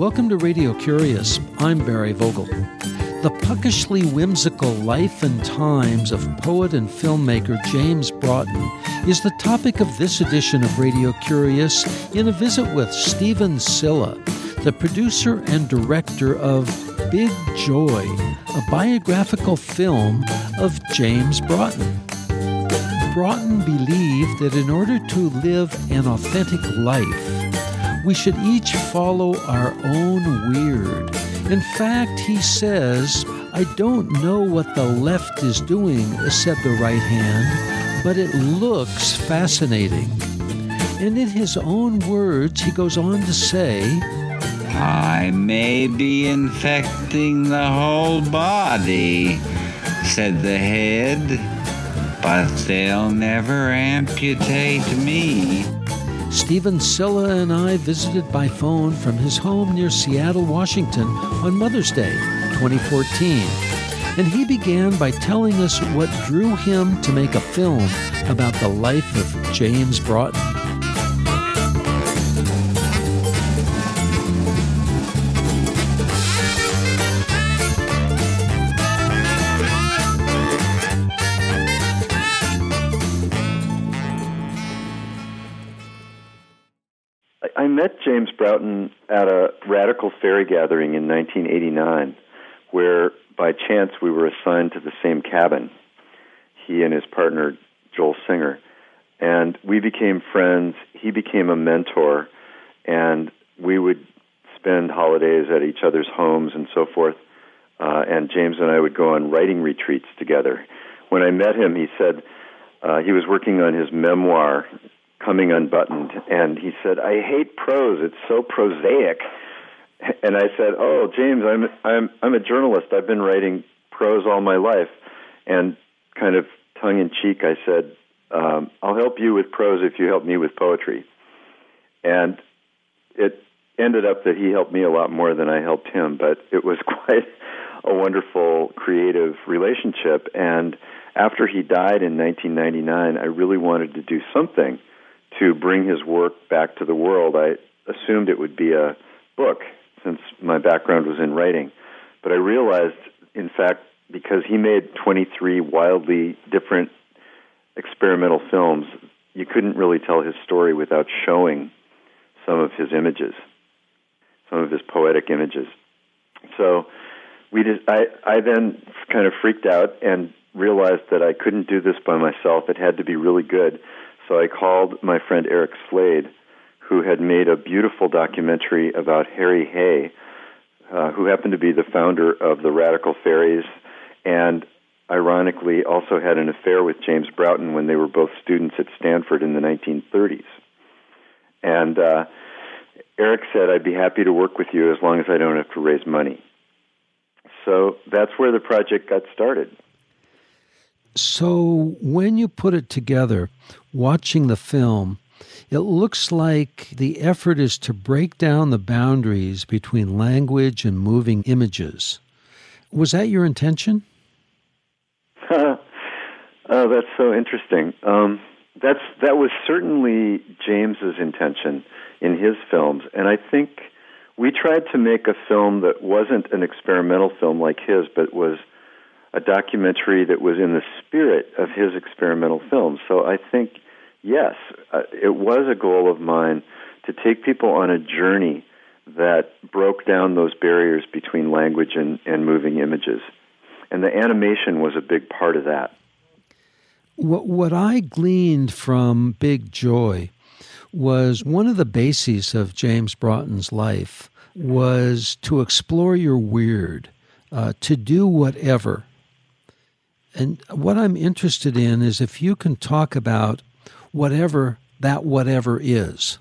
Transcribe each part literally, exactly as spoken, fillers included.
Welcome to Radio Curious. I'm Barry Vogel. The puckishly whimsical life and times of poet and filmmaker James Broughton is the topic of this edition of Radio Curious in a visit with Stephen Silla, the producer and director of Big Joy, a biographical film of James Broughton. Broughton believed that in order to live an authentic life, we should each follow our own weird. In fact, he says, I don't know what the left is doing, said the right hand, but it looks fascinating. And in his own words, he goes on to say, I may be infecting the whole body, said the head, but they'll never amputate me. Stephen Silla and I visited by phone from his home near Seattle, Washington on Mother's Day, twenty fourteen. And he began by telling us what drew him to make a film about the life of James Broughton. I met James Broughton at a Radical Fairy gathering in nineteen eighty-nine, where by chance we were assigned to the same cabin, he and his partner, Joel Singer. And we became friends. He became a mentor, and we would spend holidays at each other's homes and so forth. Uh, and James and I would go on writing retreats together. When I met him, he said uh, he was working on his memoir, Coming Unbuttoned, and he said, I hate prose, it's so prosaic. And I said, oh, James, I'm I'm I'm a journalist. I've been writing prose all my life. And kind of tongue-in-cheek, I said, um, I'll help you with prose if you help me with poetry. And it ended up that he helped me a lot more than I helped him, but it was quite a wonderful, creative relationship. And after he died in nineteen ninety-nine, I really wanted to do something to bring his work back to the world. I assumed it would be a book, since my background was in writing. But I realized, in fact, because he made twenty-three wildly different experimental films, you couldn't really tell his story without showing some of his images, some of his poetic images. So we just, I, I then kind of freaked out and realized that I couldn't do this by myself. It had to be really good. So I called my friend Eric Slade, who had made a beautiful documentary about Harry Hay, uh, who happened to be the founder of the Radical Fairies, and ironically also had an affair with James Broughton when they were both students at Stanford in the nineteen thirties. And uh, Eric said, I'd be happy to work with you as long as I don't have to raise money. So that's where the project got started. So when you put it together, watching the film, it looks like the effort is to break down the boundaries between language and moving images. Was that your intention? oh, that's so interesting. Um, that's that was certainly James's intention in his films, and I think we tried to make a film that wasn't an experimental film like his, but was a documentary that was in the spirit of his experimental films. So I think, yes, uh, it was a goal of mine to take people on a journey that broke down those barriers between language and, and moving images. And the animation was a big part of that. What, what I gleaned from Big Joy was one of the bases of James Broughton's life was to explore your weird, uh, to do whatever. And what I'm interested in is if you can talk about whatever that whatever is.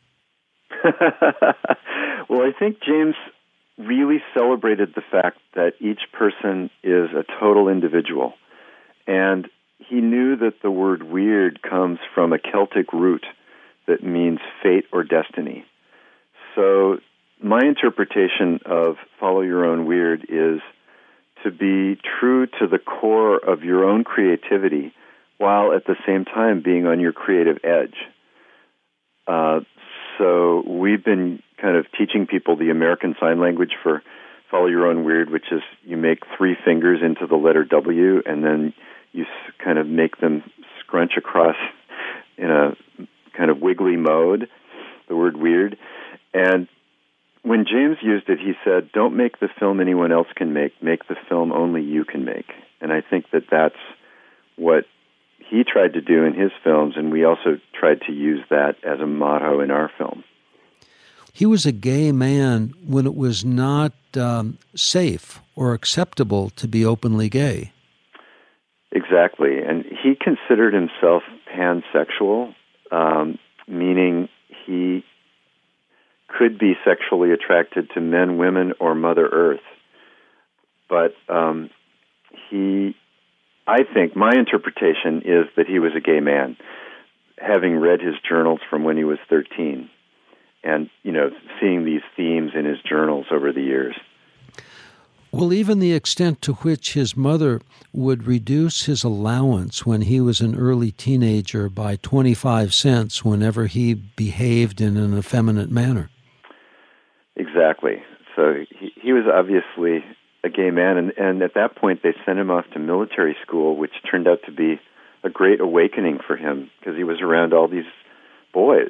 Well, I think James really celebrated the fact that each person is a total individual. And he knew that the word weird comes from a Celtic root that means fate or destiny. So my interpretation of follow your own weird is to be true to the core of your own creativity while at the same time being on your creative edge. Uh, so we've been kind of teaching people the American Sign Language for Follow Your Own Weird, which is you make three fingers into the letter W, and then you kind of make them scrunch across in a kind of wiggly mode, the word weird. And when James used it, he said, don't make the film anyone else can make, make the film only you can make. And I think that that's what he tried to do in his films, and we also tried to use that as a motto in our film. He was a gay man when it was not um, safe or acceptable to be openly gay. Exactly. And he considered himself pansexual, um, meaning he could be sexually attracted to men, women, or Mother Earth. But um, he, I think, my interpretation is that he was a gay man, having read his journals from when he was thirteen, and, you know, seeing these themes in his journals over the years. Well, even the extent to which his mother would reduce his allowance when he was an early teenager by twenty-five cents whenever he behaved in an effeminate manner. Exactly. So he, he was obviously a gay man, and, and at that point they sent him off to military school, which turned out to be a great awakening for him because he was around all these boys.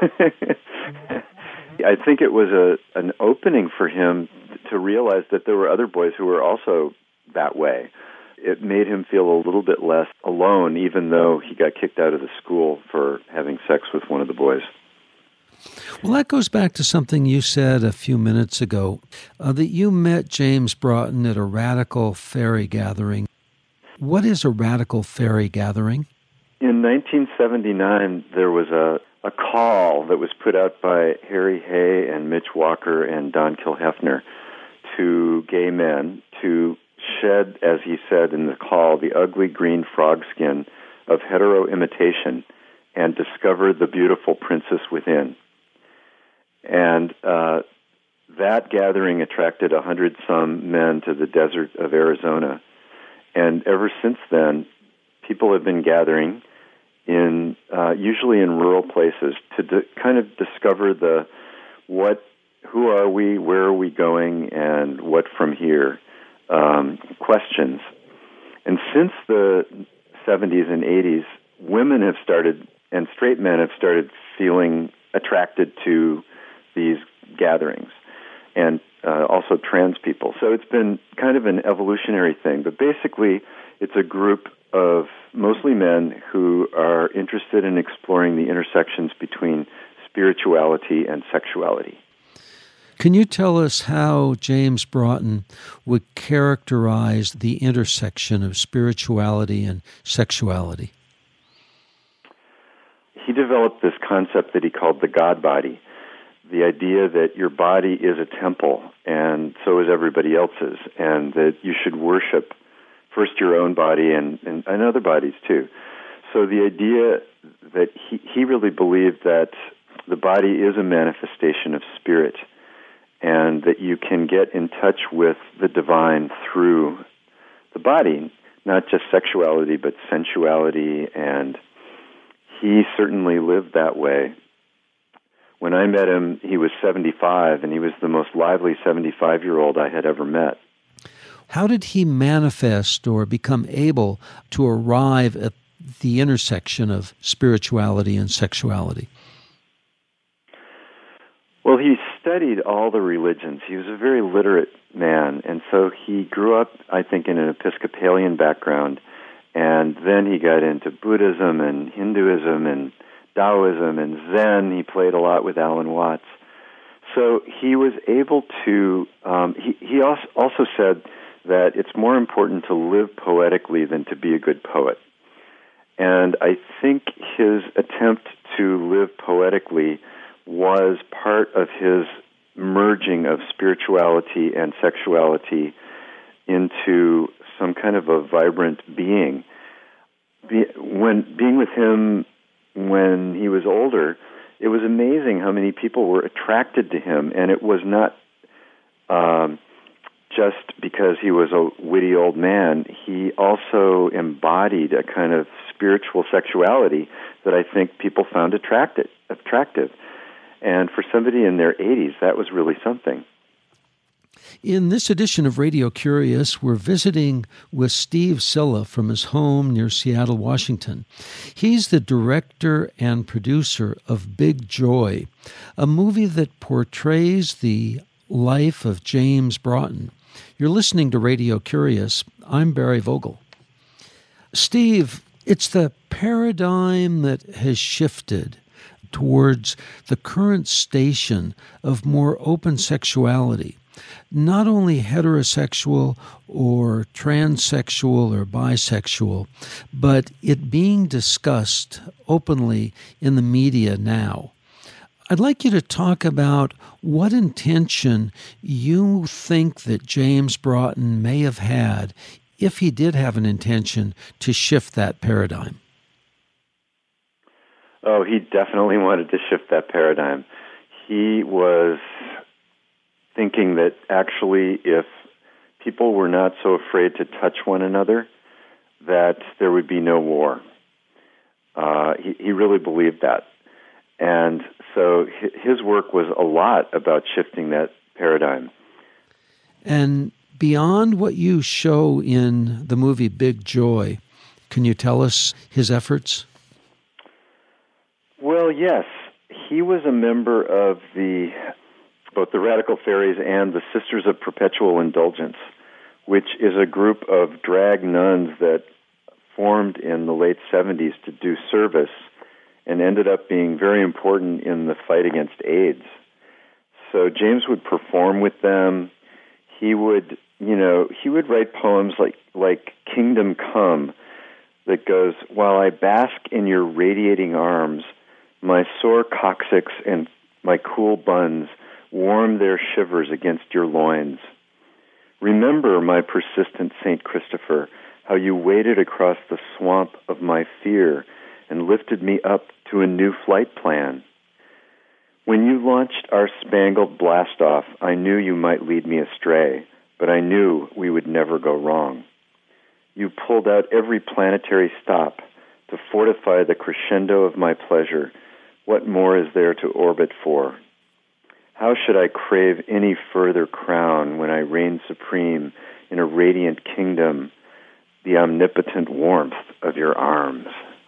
I think it was a an opening for him to realize that there were other boys who were also that way. It made him feel a little bit less alone, even though he got kicked out of the school for having sex with one of the boys. Well, that goes back to something you said a few minutes ago, uh, that you met James Broughton at a radical fairy gathering. What is a radical fairy gathering? In nineteen seventy-nine, there was a, a call that was put out by Harry Hay and Mitch Walker and Don Kilhefner to gay men to shed, as he said in the call, the ugly green frog skin of hetero-imitation and discover the beautiful princess within. And uh, that gathering attracted a hundred-some men to the desert of Arizona. And ever since then, people have been gathering in uh, usually in rural places to d- kind of discover the what, who are we, where are we going, and what from here um, questions. And since the seventies and eighties, women have started, and straight men have started feeling attracted to these gatherings, and uh, also trans people. So it's been kind of an evolutionary thing, but basically it's a group of mostly men who are interested in exploring the intersections between spirituality and sexuality. Can you tell us how James Broughton would characterize the intersection of spirituality and sexuality? He developed this concept that he called the God body, the idea that your body is a temple, and so is everybody else's, and that you should worship first your own body and, and, and other bodies too. So the idea that he, he really believed that the body is a manifestation of spirit, and that you can get in touch with the divine through the body, not just sexuality, but sensuality, and he certainly lived that way. When I met him, he was seventy-five, and he was the most lively seventy-five-year-old I had ever met. How did he manifest or become able to arrive at the intersection of spirituality and sexuality? Well, he studied all the religions. He was a very literate man, and so he grew up, I think, in an Episcopalian background, and then he got into Buddhism and Hinduism and Taoism and Zen. He played a lot with Alan Watts. So he was able to, um, he, he also, also said that it's more important to live poetically than to be a good poet. And I think his attempt to live poetically was part of his merging of spirituality and sexuality into some kind of a vibrant being. Be, when being with him when he was older, it was amazing how many people were attracted to him, and it was not um, just because he was a witty old man. He also embodied a kind of spiritual sexuality that I think people found attractive. attractive. And for somebody in their eighties, that was really something. In this edition of Radio Curious, we're visiting with Steve Silla from his home near Seattle, Washington. He's the director and producer of Big Joy, a movie that portrays the life of James Broughton. You're listening to Radio Curious. I'm Barry Vogel. Steve, it's the paradigm that has shifted towards the current station of more open sexuality. Not only heterosexual or transsexual or bisexual, but it being discussed openly in the media now. I'd like you to talk about what intention you think that James Broughton may have had, if he did have an intention, to shift that paradigm. Oh, he definitely wanted to shift that paradigm. He was thinking that actually if people were not so afraid to touch one another, that there would be no war. Uh, he, he really believed that. And so his work was a lot about shifting that paradigm. And beyond what you show in the movie Big Joy, can you tell us his efforts? Well, yes. He was a member of the both the Radical Fairies and the Sisters of Perpetual Indulgence, which is a group of drag nuns that formed in the late seventies to do service and ended up being very important in the fight against AIDS. So James would perform with them. He would, you know, he would write poems like, like Kingdom Come that goes, while I bask in your radiating arms, my sore coccyx and my cool buns warm their shivers against your loins. Remember, my persistent Saint Christopher, how you waded across the swamp of my fear and lifted me up to a new flight plan. When you launched our spangled blast-off, I knew you might lead me astray, but I knew we would never go wrong. You pulled out every planetary stop to fortify the crescendo of my pleasure. What more is there to orbit for? How should I crave any further crown when I reign supreme in a radiant kingdom, the omnipotent warmth of your arms?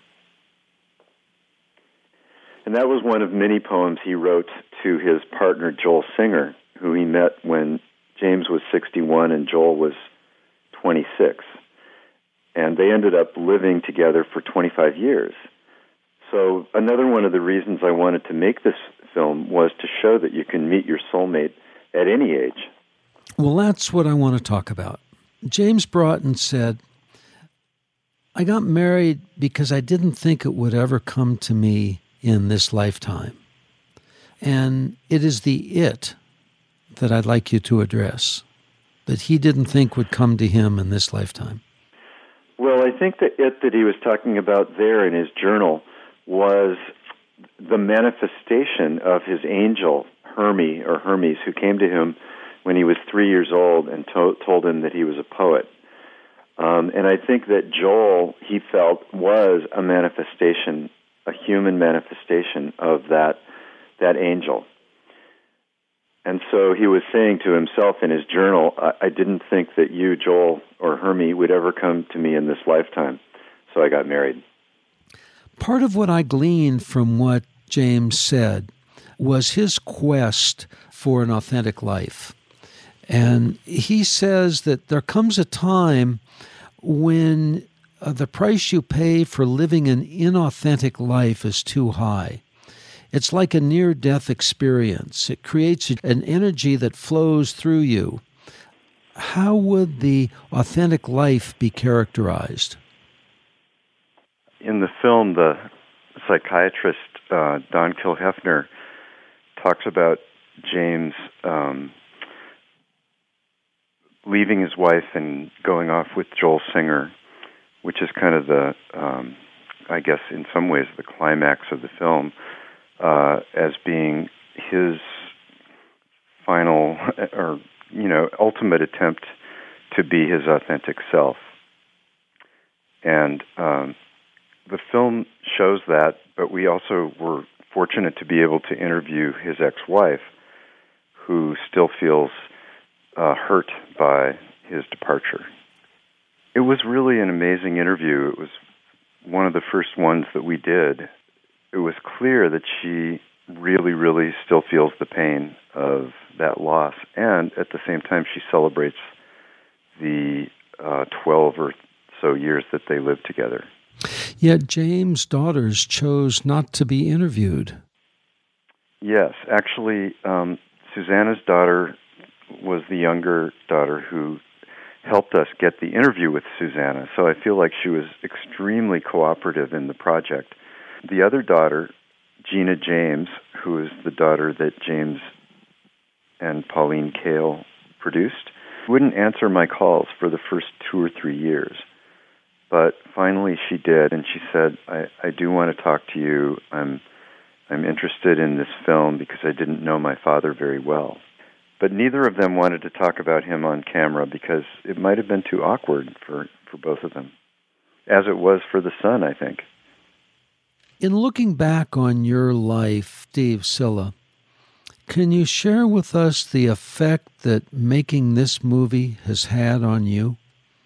And that was one of many poems he wrote to his partner, Joel Singer, who he met when James was sixty-one and Joel was twenty-six. And they ended up living together for twenty-five years. So another one of the reasons I wanted to make this film was to show that you can meet your soulmate at any age. Well, that's what I want to talk about. James Broughton said, I got married because I didn't think it would ever come to me in this lifetime. And it is the it that I'd like you to address, that he didn't think would come to him in this lifetime. Well, I think the it that he was talking about there in his journal was the manifestation of his angel, Hermes, or Hermes, who came to him when he was three years old and to- told him that he was a poet. Um, and I think that Joel, he felt, was a manifestation, a human manifestation of that that angel. And so he was saying to himself in his journal, I, I didn't think that you, Joel, or Hermes, would ever come to me in this lifetime, so I got married. Part of what I gleaned from what James said was his quest for an authentic life. And he says that there comes a time when uh, the price you pay for living an inauthentic life is too high. It's like a near-death experience. It creates an energy that flows through you. How would the authentic life be characterized? In the film, the psychiatrist uh, Don Kilhefner talks about James um, leaving his wife and going off with Joel Singer, which is kind of the, um, I guess, in some ways, the climax of the film, uh, as being his final, or, you know, ultimate attempt to be his authentic self. And um, the film shows that, but we also were fortunate to be able to interview his ex-wife, who still feels uh, hurt by his departure. It was really an amazing interview. It was one of the first ones that we did. It was clear that she really, really still feels the pain of that loss, and at the same time she celebrates the uh, twelve or so years that they lived together. Yet James' daughters chose not to be interviewed. Yes, actually, um, Susanna's daughter was the younger daughter who helped us get the interview with Susanna, so I feel like she was extremely cooperative in the project. The other daughter, Gina James, who is the daughter that James and Pauline Kael produced, wouldn't answer my calls for the first two or three years. But finally she did, and she said, I, I do want to talk to you. I'm I'm interested in this film because I didn't know my father very well. But neither of them wanted to talk about him on camera because it might have been too awkward for, for both of them, as it was for the son, I think. In looking back on your life, Steve Silla, can you share with us the effect that making this movie has had on you?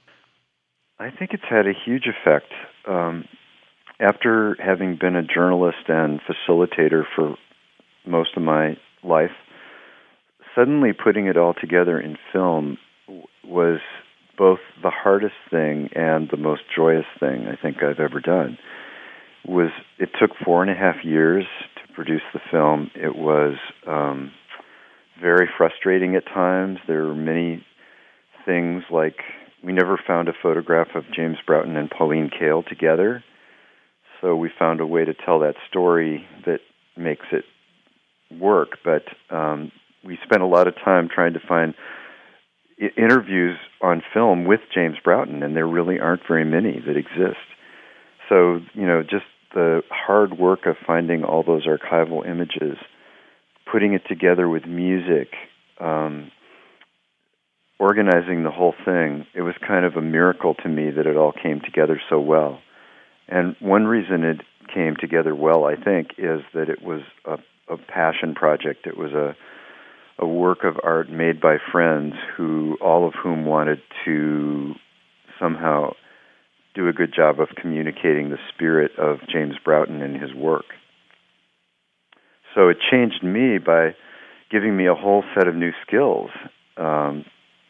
I think it's had a huge effect. Um, after having been a journalist and facilitator for most of my life, suddenly putting it all together in film was both the hardest thing and the most joyous thing I think I've ever done. Was it took four and a half years to produce the film. It was um, very frustrating at times. There were many things like we never found a photograph of James Broughton and Pauline Kael together, so we found a way to tell that story that makes it work. But um, we spent a lot of time trying to find I- interviews on film with James Broughton, and there really aren't very many that exist. So, you know, just the hard work of finding all those archival images, putting it together with music, um, organizing the whole thing, it was kind of a miracle to me that it all came together so well. And one reason it came together well, I think, is that it was a, a passion project. It was a a work of art made by friends who, all of whom wanted to somehow do a good job of communicating the spirit of James Broughton and his work. So it changed me by giving me a whole set of new skills, um,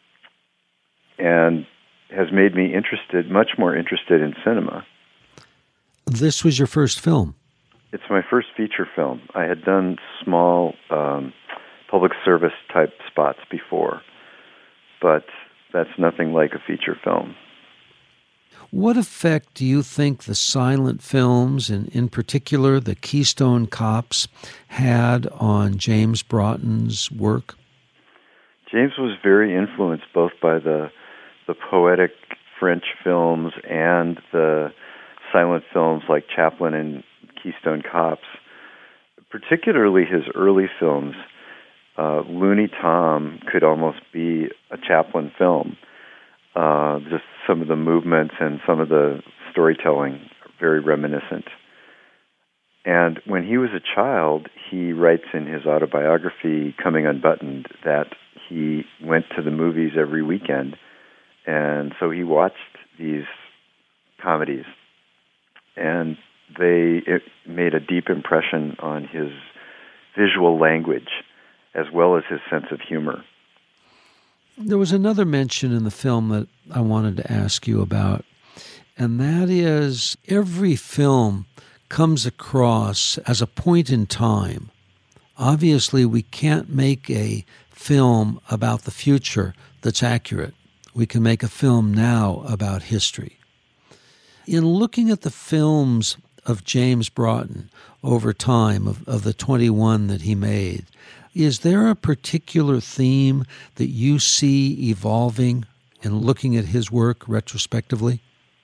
and has made me interested, much more interested in cinema. This was your first film? It's my first feature film. I had done small um, public service type spots before, but that's nothing like a feature film. What effect do you think the silent films, and in particular the Keystone Cops, had on James Broughton's work? James was very influenced both by the the poetic French films and the silent films like Chaplin and Keystone Cops, particularly his early films. Uh, Looney Tom could almost be a Chaplin film. Uh, just some of the movements and some of the storytelling are very reminiscent. And when he was a child, he writes in his autobiography, Coming Unbuttoned, that he went to the movies every weekend, and so he watched these comedies, and they it made a deep impression on his visual language as well as his sense of humor. There was another mention in the film that I wanted to ask you about, and that is every film comes across as a point in time. Obviously, we can't make a film about the future that's accurate. We can make a film now about history. In looking at the films of James Broughton over time, of, of the twenty-one that he made, is there a particular theme that you see evolving in looking at his work retrospectively?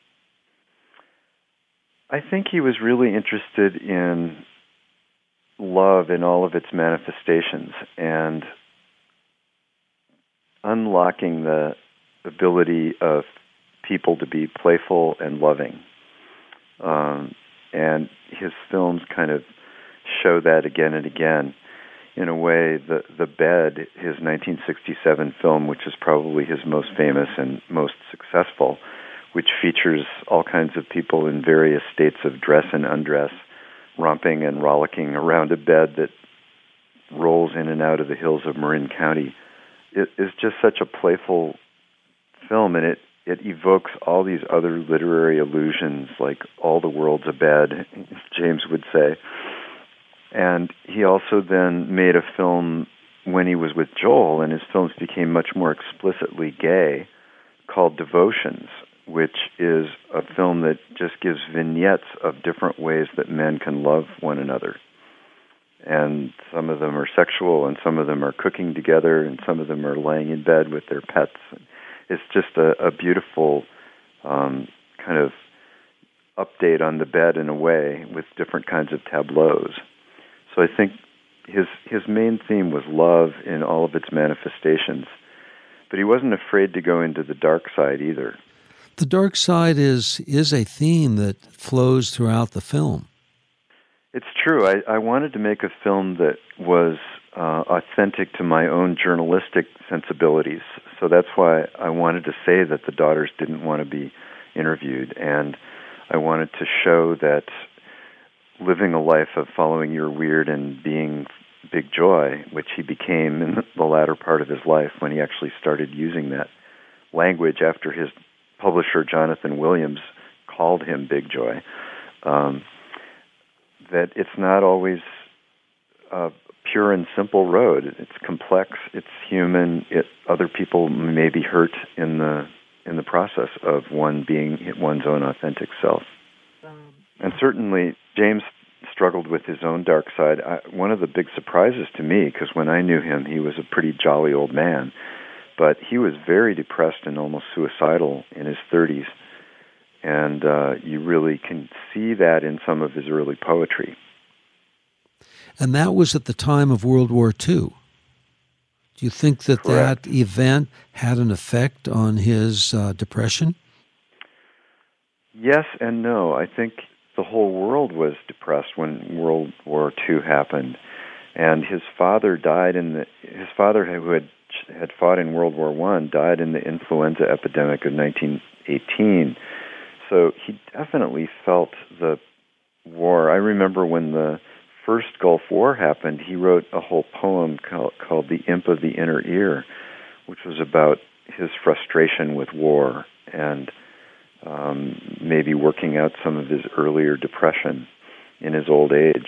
I think he was really interested in love in all of its manifestations and unlocking the ability of people to be playful and loving. Um, and his films kind of show that again and again. In a way, the the Bed, his nineteen sixty-seven film, which is probably his most famous and most successful, which features all kinds of people in various states of dress and undress, romping and rollicking around a bed that rolls in and out of the hills of Marin County. It is just such a playful film, and it, it evokes all these other literary allusions, like all the world's a bed, James would say. And he also then made a film when he was with Joel, and his films became much more explicitly gay, called Devotions, which is a film that just gives vignettes of different ways that men can love one another. And some of them are sexual, and some of them are cooking together, and some of them are laying in bed with their pets. It's just a, a beautiful um, kind of update on the bed in a way, with different kinds of tableaus. So I think his his main theme was love in all of its manifestations, but he wasn't afraid to go into the dark side either. The dark side is is a theme that flows throughout the film. It's true. I, I wanted to make a film that was uh, authentic to my own journalistic sensibilities. So that's why I wanted to say that the daughters didn't want to be interviewed, and I wanted to show that living a life of following your weird and being Big Joy, which he became in the latter part of his life when he actually started using that language after his publisher, Jonathan Williams, called him Big Joy, um, that it's not always a pure and simple road. It's complex, it's human, it, other people may be hurt in the in the process of one being one's own authentic self. And certainly, James struggled with his own dark side. I, one of the big surprises to me, because when I knew him, he was a pretty jolly old man, but he was very depressed and almost suicidal in his thirties, and uh, you really can see that in some of his early poetry. And that was at the time of World War Two. Do you think that Correct. that event had an effect on his uh, depression? Yes and no. I think the whole world was depressed when World War Two happened, and his father died in the. His father, who had had fought in World War One, died in the influenza epidemic of nineteen eighteen. So he definitely felt the war. I remember when the first Gulf War happened, he wrote a whole poem called, called "The Imp of the Inner Ear," which was about his frustration with war and Um, maybe working out some of his earlier depression in his old age.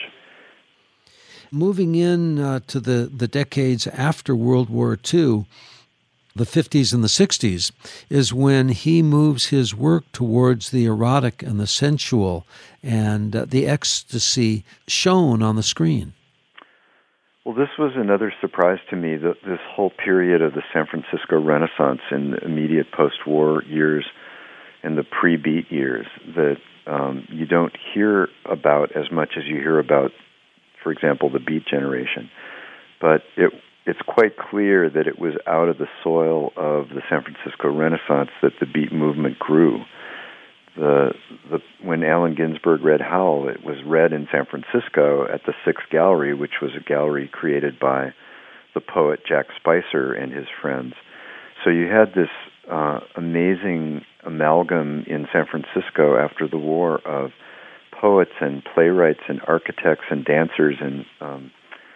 Moving in uh, to the, the decades after World War Two, the fifties and the sixties, is when he moves his work towards the erotic and the sensual and uh, the ecstasy shown on the screen. Well, this was another surprise to me, that this whole period of the San Francisco Renaissance in the immediate post-war years and the pre-beat years that um, you don't hear about as much as you hear about, for example, the Beat generation. But it it's quite clear that it was out of the soil of the San Francisco Renaissance that the Beat movement grew. The the when Allen Ginsberg read Howl, it was read in San Francisco at the Sixth Gallery, which was a gallery created by the poet Jack Spicer and his friends. So you had this uh, amazing amalgam in San Francisco after the war of poets and playwrights and architects and dancers and um,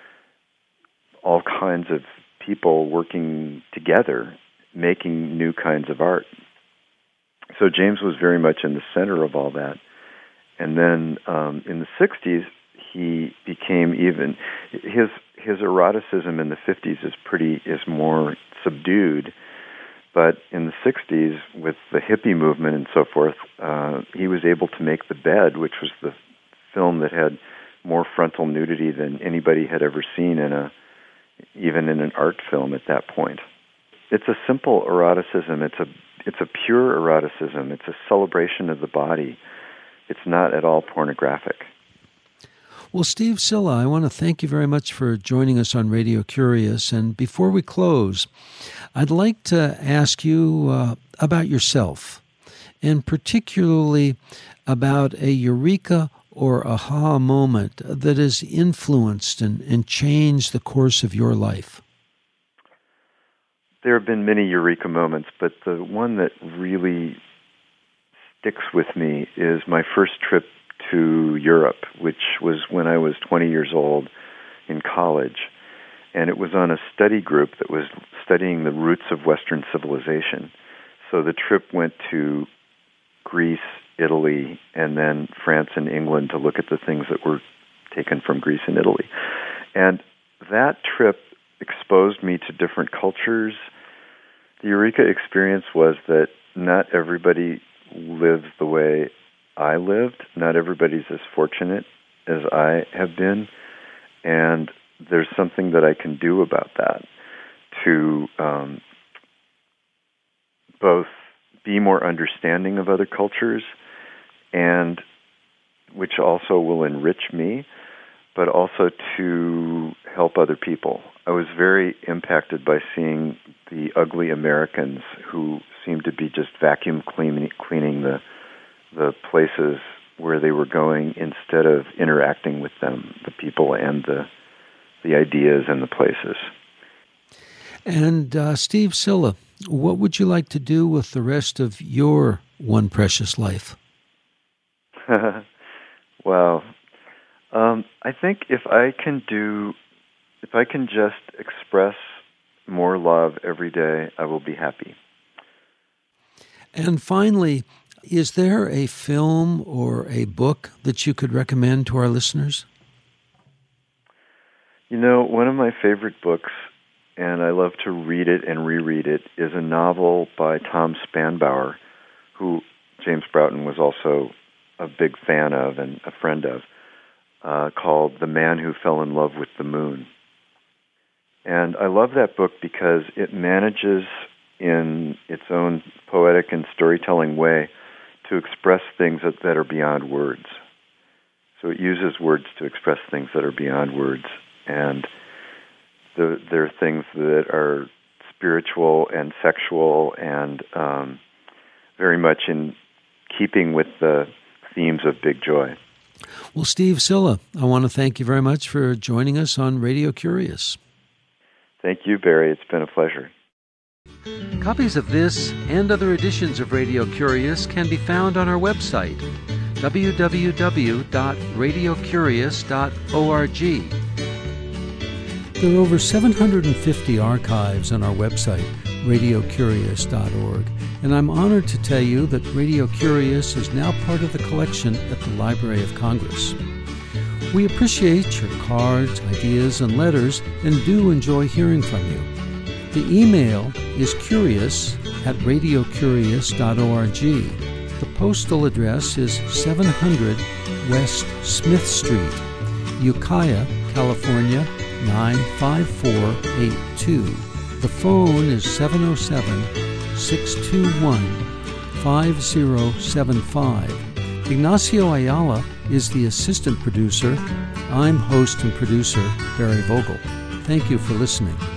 all kinds of people working together, making new kinds of art. So James was very much in the center of all that. And then um, in the sixties, he became even his his eroticism in the fifties is pretty is more subdued. But in the sixties, with the hippie movement and so forth, uh, he was able to make The Bed, which was the film that had more frontal nudity than anybody had ever seen in a even in an art film at that point. It's a simple eroticism. It's a it's a pure eroticism. It's a celebration of the body. It's not at all pornographic. Well, Steve Sylla, I want to thank you very much for joining us on Radio Curious. And before we close, I'd like to ask you uh, about yourself, and particularly about a eureka or aha moment that has influenced and, and changed the course of your life? There have been many eureka moments, but the one that really sticks with me is my first trip to Europe, which was when I was twenty years old in college. And it was on a study group that was studying the roots of Western civilization. So the trip went to Greece, Italy, and then France and England to look at the things that were taken from Greece and Italy. And that trip exposed me to different cultures. The Eureka experience was that not everybody lives the way I lived. Not everybody's as fortunate as I have been. And there's something that I can do about that to um, both be more understanding of other cultures, and which also will enrich me, but also to help other people. I was very impacted by seeing the ugly Americans who seemed to be just vacuum cleaning, cleaning the the places where they were going instead of interacting with them, the people and the the ideas and the places. And uh, Steve Silla, what would you like to do with the rest of your one precious life? Well, um, I think if I can do, if I can just express more love every day, I will be happy. And finally, is there a film or a book that you could recommend to our listeners? You know, one of my favorite books, and I love to read it and reread it, is a novel by Tom Spanbauer, who James Broughton was also a big fan of and a friend of, uh, called The Man Who Fell in Love with the Moon. And I love that book because it manages, in its own poetic and storytelling way, to express things that, that are beyond words. So it uses words to express things that are beyond words. And the, there are things that are spiritual and sexual and um, very much in keeping with the themes of Big Joy. Well, Steve Silla, I want to thank you very much for joining us on Radio Curious. Thank you, Barry. It's been a pleasure. Copies of this and other editions of Radio Curious can be found on our website, w w w dot radio curious dot org. There are over seven hundred fifty archives on our website, radio curious dot org, and I'm honored to tell you that Radio Curious is now part of the collection at the Library of Congress. We appreciate your cards, ideas, and letters, and do enjoy hearing from you. The email is curious at radio curious dot org. The postal address is seven hundred West Smith Street, Ukiah, California, nine five four eight two. The phone is seven oh seven, six two one, five oh seven five. Ignacio Ayala is the assistant producer. I'm host and producer Barry Vogel. Thank you for listening.